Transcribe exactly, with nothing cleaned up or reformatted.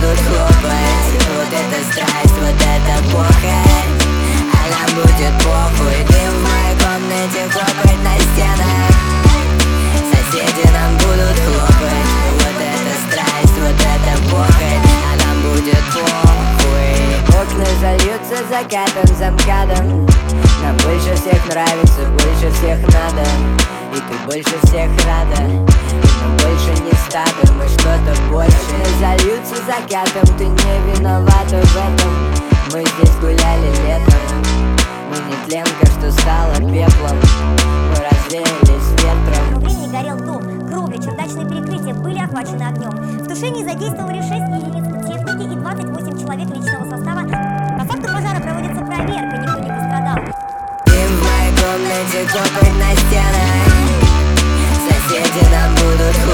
будут хлопать. Вот это страсть, вот это похоть, а нам будет похуй. Дым в моей комнате хлопает на стенах, соседи нам будут хлопать. Вот это страсть, вот это похоть, а нам будет похуй. Окна зальются закатом, замкадом. Нам больше всех нравится, больше всех надо, и ты больше всех рада. Мы больше не стадо, мы что-то больше. Зальются закатом, ты не виновата в этом. Мы здесь гуляли летом, мы не тленка, что стала пеплом. Мы развеялись ветром. В управлении горел дом, кровля, чердачные перекрытия были охвачены огнем. В тушении задействовали шесть единиц техники и двадцать восемь человек личного состава. По факту пожара проводится проверка, никто не пострадал. Дым в моей комнате хлопает на стенах, соседи нам будут